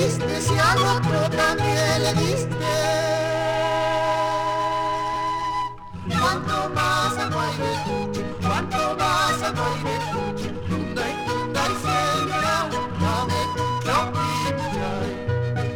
diste, si al otro también le diste. Cuanto más agua y de cuanto más agua y de tunda y señora, dame chopinchai.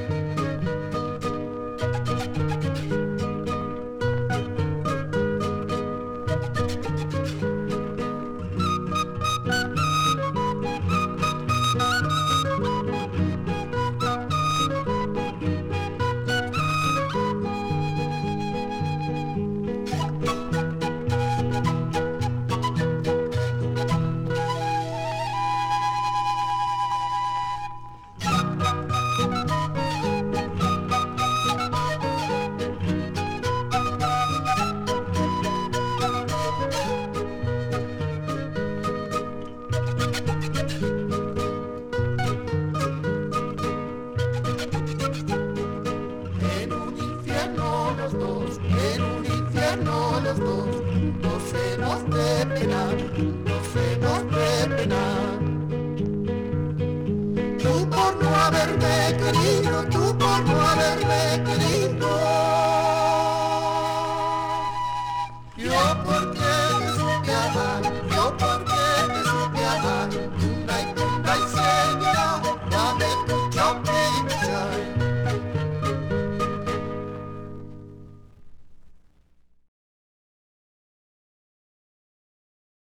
En un infierno los dos, nos hemos de penar, nos hemos de penar. Tú por no haberme querido.